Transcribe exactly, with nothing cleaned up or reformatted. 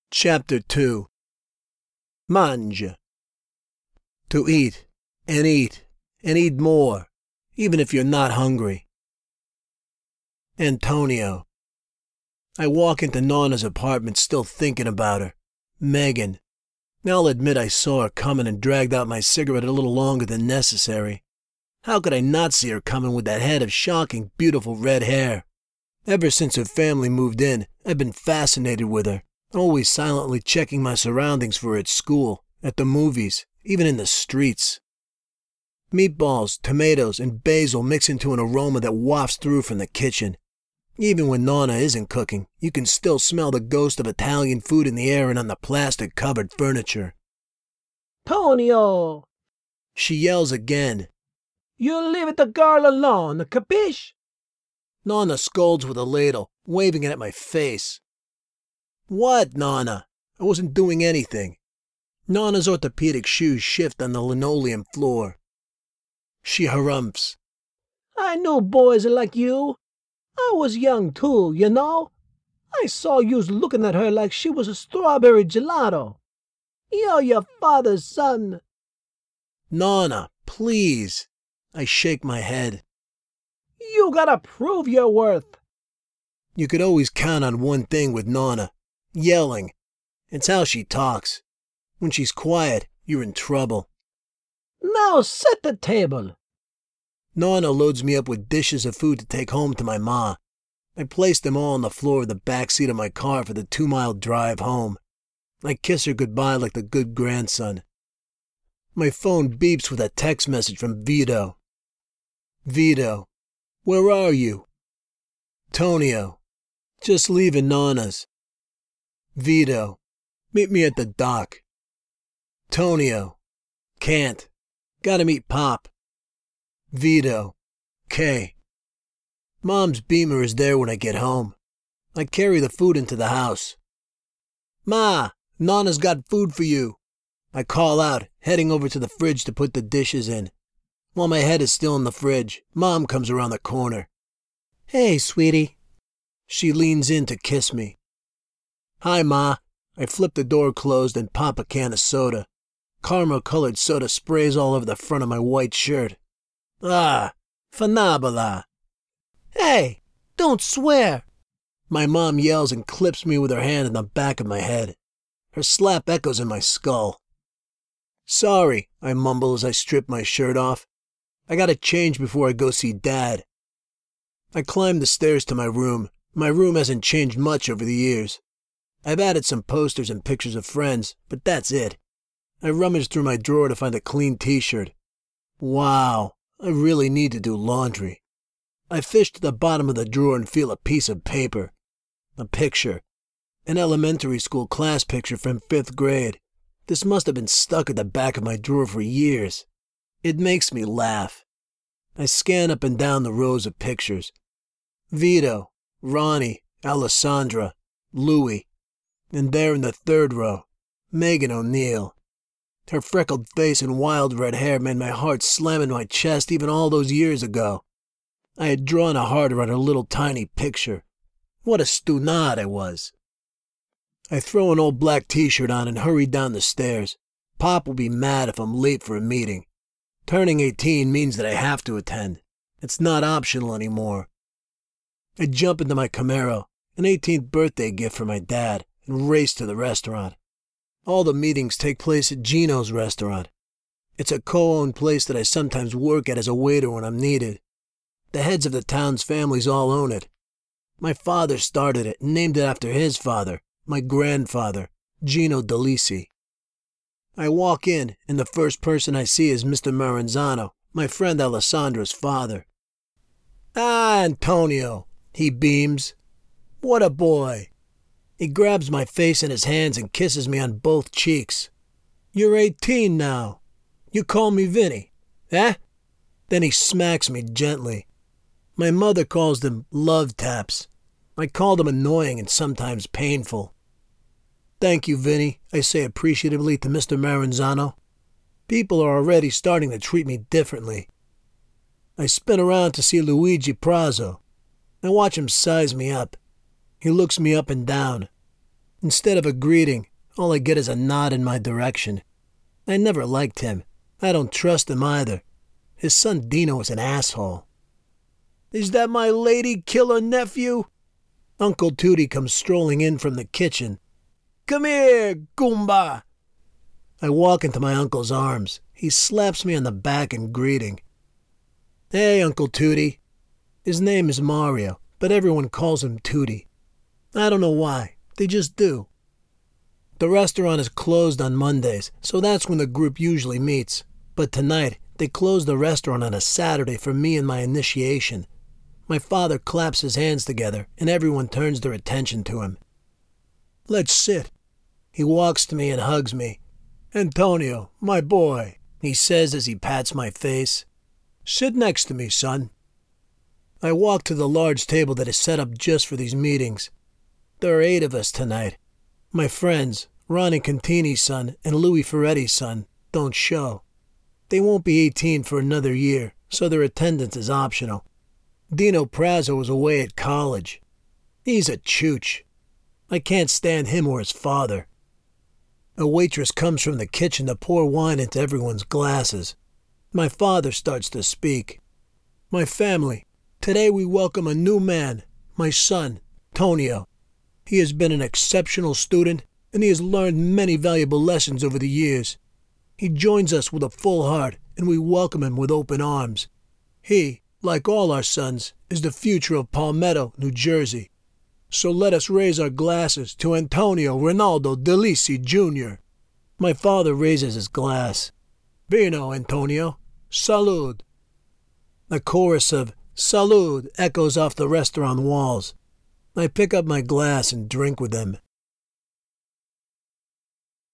Chapter two. Mangia. To eat, and eat, and eat more, even if you're not hungry. Antonio. I walk into Nana's apartment still thinking about her. Megan. I'll admit I saw her coming and dragged out my cigarette a little longer than necessary. How could I not see her coming with that head of shocking, beautiful red hair? Ever since her family moved in, I've been fascinated with her, always silently checking my surroundings for her at school, at the movies, even in the streets. Meatballs, tomatoes, and basil mix into an aroma that wafts through from the kitchen. Even when Nana isn't cooking, you can still smell the ghost of Italian food in the air and on the plastic-covered furniture. Tonio! She yells again. You leave the girl alone, capiche? Nana scolds with a ladle, waving it at my face. What, Nana? I wasn't doing anything. Nana's orthopedic shoes shift on the linoleum floor. She harumphs. I knew boys like you. I was young too, you know. I saw yous looking at her like she was a strawberry gelato. You're your father's son. Nana, please. I shake my head. You gotta prove your worth. You could always count on one thing with Nana. Yelling. It's how she talks. When she's quiet, you're in trouble. Now set the table. Nana loads me up with dishes of food to take home to my ma. I place them all on the floor of the back seat of my car for the two-mile drive home. I kiss her goodbye like the good grandson. My phone beeps with a text message from Vito. Vito, where are you? Tonio, just leaving Nana's. Vito, meet me at the dock. Tonio, can't. Gotta meet Pop. Vito, K. Mom's Beamer is there when I get home. I carry the food into the house. Ma, Nana's got food for you. I call out, heading over to the fridge to put the dishes in. While my head is still in the fridge, Mom comes around the corner. Hey, sweetie. She leans in to kiss me. Hi, Ma. I flip the door closed and pop a can of soda. Caramel-colored soda sprays all over the front of my white shirt. Ah, Fanabala. Hey, don't swear. My mom yells and clips me with her hand in the back of my head. Her slap echoes in my skull. Sorry, I mumble as I strip my shirt off. I gotta change before I go see Dad. I climb the stairs to my room. My room hasn't changed much over the years. I've added some posters and pictures of friends, but that's it. I rummage through my drawer to find a clean t-shirt. Wow, I really need to do laundry. I fish to the bottom of the drawer and feel a piece of paper. A picture. An elementary school class picture from fifth grade. This must have been stuck at the back of my drawer for years. It makes me laugh. I scan up and down the rows of pictures. Vito, Ronnie, Alessandra, Louie. And there in the third row, Megan O'Neill. Her freckled face and wild red hair made my heart slam in my chest even all those years ago. I had drawn a heart around her little tiny picture. What a stunad I was. I throw an old black t-shirt on and hurry down the stairs. Pop will be mad if I'm late for a meeting. Turning eighteen means that I have to attend. It's not optional anymore. I jump into my Camaro, an eighteenth birthday gift for my dad, and race to the restaurant. All the meetings take place at Gino's restaurant. It's a co-owned place that I sometimes work at as a waiter when I'm needed. The heads of the town's families all own it. My father started it and named it after his father, my grandfather, Gino Delisi. I walk in, and the first person I see is Mister Maranzano, my friend Alessandra's father. Ah, Antonio, he beams. What a boy. He grabs my face in his hands and kisses me on both cheeks. You're eighteen now. You call me Vinny, eh? Then he smacks me gently. My mother calls them love taps. I call them annoying and sometimes painful. Thank you, Vinny, I say appreciatively to Mister Maranzano. People are already starting to treat me differently. I spin around to see Luigi Prazo. I watch him size me up. He looks me up and down. Instead of a greeting, all I get is a nod in my direction. I never liked him. I don't trust him either. His son Dino is an asshole. Is that my lady killer nephew? Uncle Tootie comes strolling in from the kitchen. Come here, Goomba. I walk into my uncle's arms. He slaps me on the back in greeting. Hey, Uncle Tootie. His name is Mario, but everyone calls him Tootie. I don't know why. They just do. The restaurant is closed on Mondays, so that's when the group usually meets. But tonight, they closed the restaurant on a Saturday for me and my initiation. My father claps his hands together, and everyone turns their attention to him. Let's sit. He walks to me and hugs me. Antonio, my boy, he says as he pats my face. Sit next to me, son. I walk to the large table that is set up just for these meetings. There are eight of us tonight. My friends, Ronnie Contini's son and Louis Ferretti's son, don't show. They won't be eighteen for another year, so their attendance is optional. Dino Prazzo is away at college. He's a chooch. I can't stand him or his father. A waitress comes from the kitchen to pour wine into everyone's glasses. My father starts to speak. My family, today we welcome a new man, my son, Tonio. He has been an exceptional student, and he has learned many valuable lessons over the years. He joins us with a full heart, and we welcome him with open arms. He, like all our sons, is the future of Palmetto, New Jersey. So let us raise our glasses to Antonio Rinaldo Delisi, Junior My father raises his glass. Vino, Antonio. Salud. A chorus of Salud echoes off the restaurant walls. I pick up my glass and drink with them.